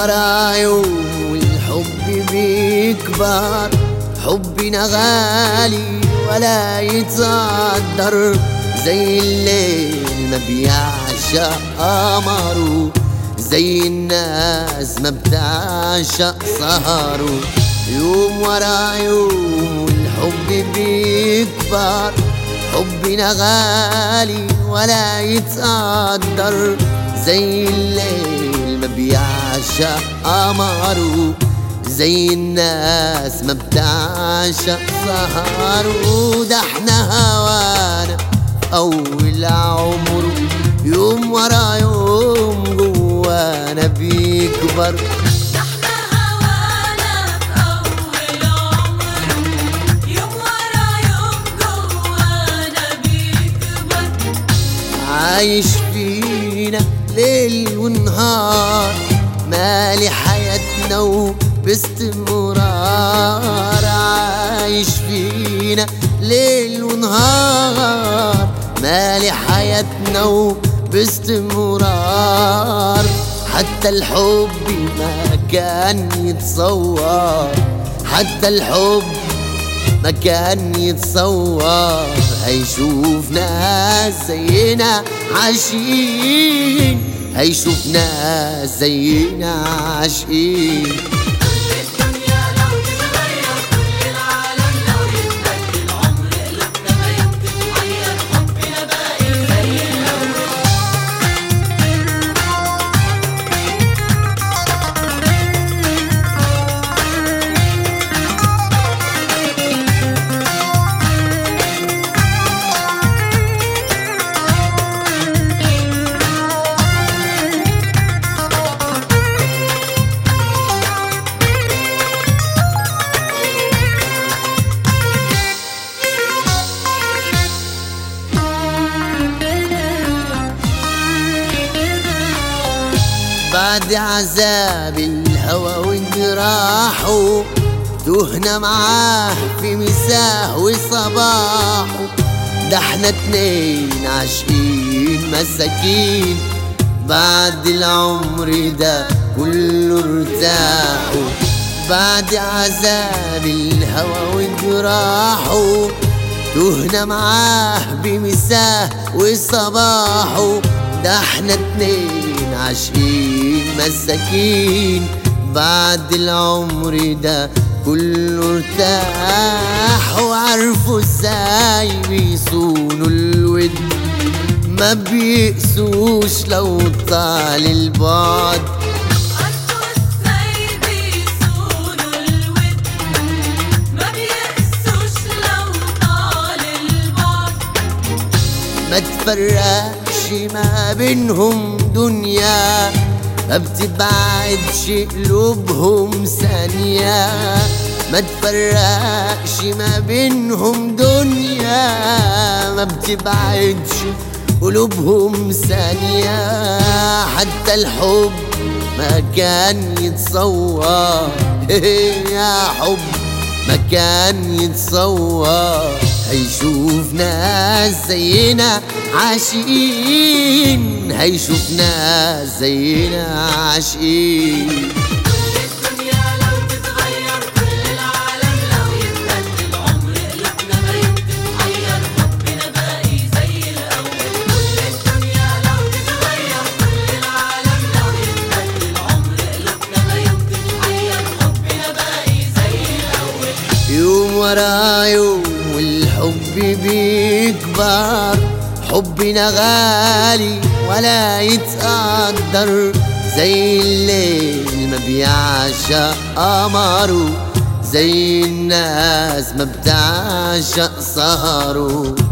ورا يوم والحب بيكبر، حبنا غالي ولا يتصدر، زي الليل ما بيعشق قمره، زي الناس ما بتعشق سهره. يوم ورا يوم والحب بيكبر، حبنا غالي ولا يتقدر، زي الليل ما بيعشق قمره، زي الناس ما بتعشق سهره. ده احنا هوانا أول عمره، يوم ورا يوم جوانا بيكبر. عايش فينا ليل ونهار، مالي حياتنا وباستمرار. عايش فينا ليل ونهار، مالي حياتنا وباستمرار. حتى الحب ما كان يتصور، حتى الحب ما كان يتصور، هيشوف ناس زينا عاشقين، هيشوف ناس زينا عاشقين. بعد عذاب الهوى وجراحه، تهنا معاه في مساه وصباحه. ده احنا اتنين عاشقين مساكين، بعد العمر ده كله ارتاحوا. بعد عذاب الهوى وجراحه، تهنا معاه بمساه وصباحه. ده احنا اتنين عاشقين مساكين، بعد العمر ده كله ارتاح. وعرفوا ازاي بيصونوا الود، ما بيقسوش لو طال البعد. ما تفرقش ما بينهم دنيا، ما بتبعدش قلوبهم ثانية. ما تفرقش ما بينهم دنيا، ما بتبعدش قلوبهم ثانية. حتى الحب ما كان يتصور يا حب ما كان يتصور، هيشوف ناس زينا عاشقين، هيشوف ناس زينا عاشقين. يوم ورا يوم والحب بيكبر، حبنا غالي ولا يتقدر، زي الليل ما بيعشق قمره، زي الناس ما بتعشق سهره.